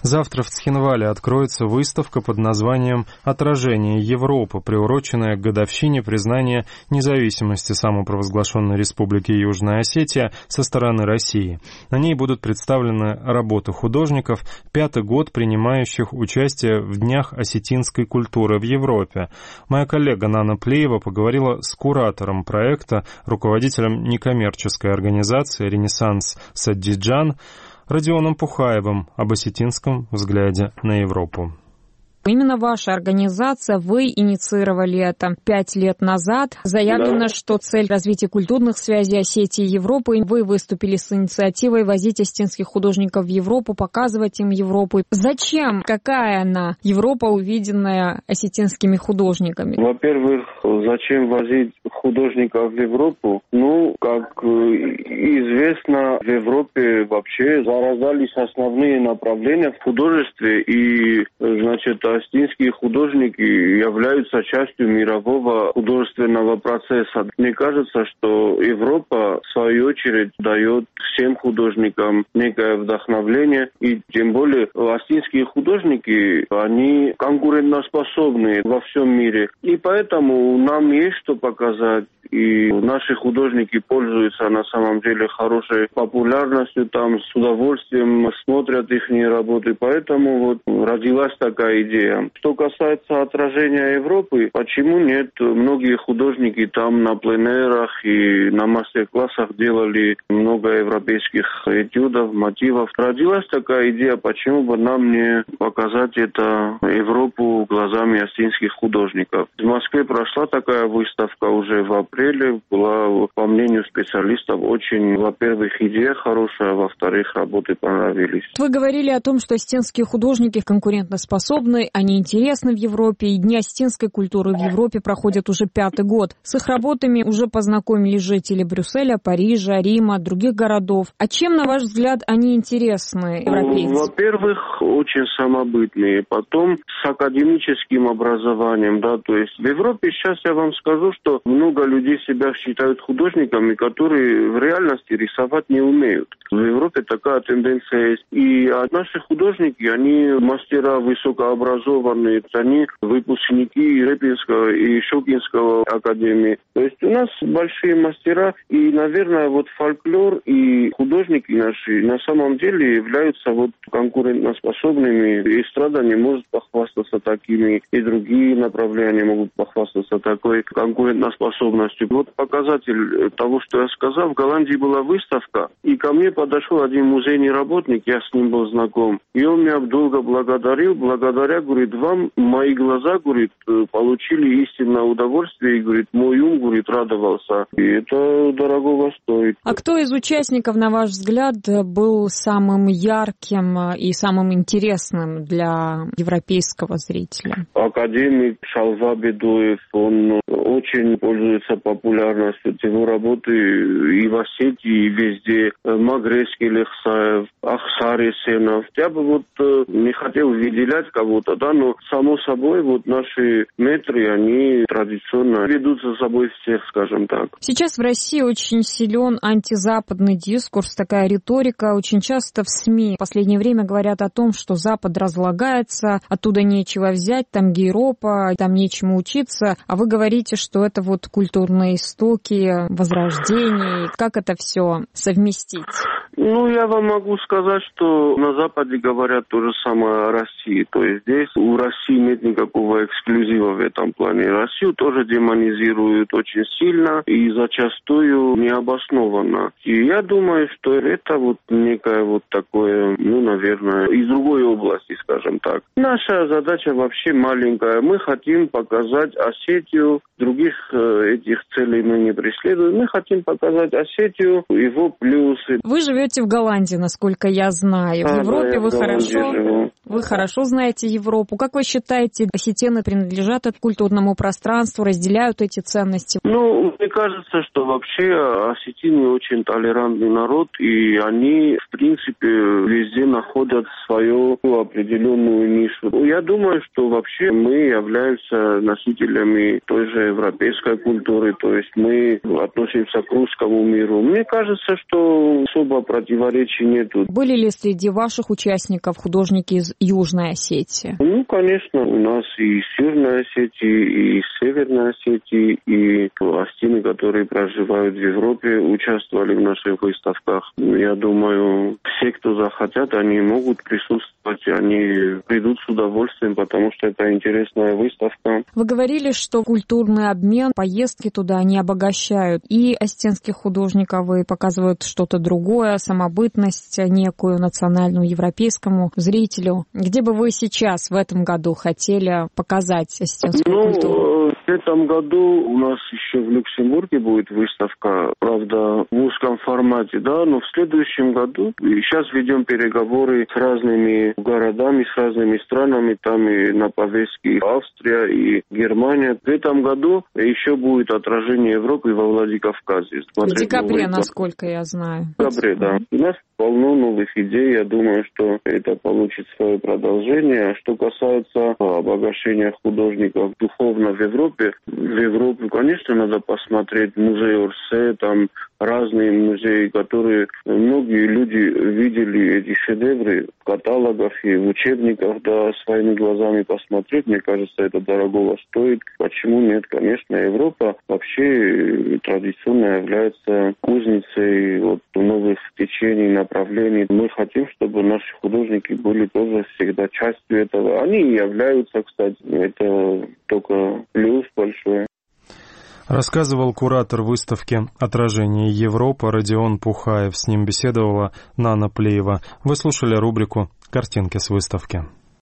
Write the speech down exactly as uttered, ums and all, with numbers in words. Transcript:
Завтра в Цхинвале откроется выставка под названием «Отражение Европы», приуроченная к годовщине признания независимости самопровозглашенной Республики Южная Осетия со стороны России. На ней будут представлены работы художников, пятый год принимающих участие в Днях осетинской культуры в Европе. Моя коллега Нана Плеева поговорила с куратором проекта, руководителем некоммерческой организации «Ренессанс Саддиджан» Родионом Пухаевым об осетинском взгляде на Европу. Именно ваша организация, вы инициировали это пять лет назад. Заявлено, да. что цель развития культурных связей Осетии и Европы. Вы выступили с инициативой возить осетинских художников в Европу, показывать им Европу. Зачем? Какая она, Европа, увиденная осетинскими художниками? Во-первых, зачем возить художников в Европу? Ну, как известно, в Европе вообще зарождались основные направления в художестве, и, значит, осетинские художники являются частью мирового художественного процесса. Мне кажется, что Европа, в свою очередь, дает всем художникам некое вдохновление, и тем более осетинские художники, они конкурентоспособны во всем мире. И поэтому нам есть что показать, и наши художники пользуются на самом деле хорошей популярностью, там с удовольствием смотрят их работы, поэтому вот родилась такая идея. Что касается отражения Европы, почему нет? Многие художники там на пленэрах и на мастер-классах делали много европейских этюдов, мотивов. Родилась такая идея, почему бы нам не показать это Европу глазами осетинских художников. В Москве прошла такая выставка уже в апреле. Была, по мнению специалистов, очень, во-первых, идея хорошая, во-вторых, работы понравились. Вы говорили о том, что осетинские художники конкурентоспособны, они интересны в Европе, и Дни осетинской культуры в Европе проходят уже пятый год. С их работами уже познакомились жители Брюсселя, Парижа, Рима, других городов. А чем, на ваш взгляд, они интересны европейцам? Во-первых, очень самобытные. Потом с академическим образованием, да, то есть в Европе сейчас я вам скажу, что много людей себя считают художниками, которые в реальности рисовать не умеют. В Европе такая тенденция есть. И наши художники, они мастера высокообразованные, они выпускники Репинского и Щукинского академии. То есть у нас большие мастера, и, наверное, вот фольклор и художники наши на самом деле являются вот конкурентоспособными. Эстрада не может похвастаться такими, и другие направления могут похвастаться такой конкурентоспособностью. Вот показатель того, что я сказал, в Голландии была выставка, и ко мне подошел один музейный работник, я с ним был знаком, и он меня долго благодарил, благодаря, говорит, вам мои глаза, говорит, получили истинное удовольствие, и, говорит, мой ум, говорит, радовался. И это дорогого стоит. А кто из участников, на ваш взгляд, был самым ярким и самым интересным для европейского зрителя? Академик Шалва Бедуев, он очень пользуется популярностью. Его работы и в Осетии, и везде. Магрейский Лехсаев, Ахсар Есенов. Я бы вот не хотел выделять кого-то, да, но само собой вот наши метры, они традиционно ведут за собой всех, скажем так. Сейчас в России очень силен антизападный дискурс, такая риторика. Очень часто в СМИ в последнее время говорят о том, что Запад разлагается, оттуда нечего взять, там Европа, там нечему учиться. А вы говорите, что это вот культурные истоки, возрождение. Как это все совместить? Ну, я вам могу сказать, что на Западе говорят то же самое о России. То есть здесь у России нет никакого эксклюзива в этом плане. Россию тоже демонизируют очень сильно и зачастую необоснованно. И я думаю, что это вот некое вот такое, ну, наверное, из другой области, скажем так. Наша задача вообще маленькая. Мы хотим показать Осетию. Других э, этих целей мы не преследуем. Мы хотим показать Осетию, его плюсы. Вы живете в Голландии, насколько я знаю. А, в Европе да, вы в хорошо, живу. вы хорошо знаете Европу. Европу. Как вы считаете, осетины принадлежат к культурному пространству, разделяют эти ценности? Ну, мне кажется, что вообще осетины очень толерантный народ, и они, в принципе, везде находят свою определенную нишу. Я думаю, что вообще мы являемся носителями той же европейской культуры, то есть мы относимся к русскому миру. Мне кажется, что особо противоречий нету. Были ли среди ваших участников художники из Южной Осетии? Ну, конечно, у нас и из Южной Осетии, и из Северной Осетии, и осетины, которые проживают в Европе, участвовали в наших выставках. Я думаю, все, кто захотят, они могут присутствовать, они придут с удовольствием, потому что это интересная выставка. Вы говорили, что культурный обмен, поездки туда, они обогащают и осетинских художников, и показывают что-то другое, самобытность некую национальную европейскому зрителю. Где бы вы сейчас в этом году хотели показать осетинскую ну, культуру? В этом году у нас еще в Люксембурге будет выставка, правда, в узком формате, да, но в следующем году сейчас ведем переговоры с разными городами, с разными странами, там и на повестке Австрия и Германия. В этом году еще будет отражение Европы во Владикавказе. В декабре, насколько я знаю. В декабре, да. У нас полно новых идей, я думаю, что это получит свое продолжение. Что касается обогащения художников духовно в Европе, в Европу, конечно, надо посмотреть музей Орсе, там разные музеи, которые многие люди видели эти шедевры в каталогах и в учебниках, да, своими глазами посмотреть, мне кажется, это дорогого стоит. Почему нет? Конечно, Европа вообще традиционно является кузницей вот, новых течений, направлений. Мы хотим, чтобы наши художники были тоже всегда частью этого. Они и являются, кстати, это только плюс большой. Рассказывал куратор выставки «Отражение Европы» Родион Пухаев. С ним беседовала Нана Плеева. Вы слушали рубрику «Картинки с выставки».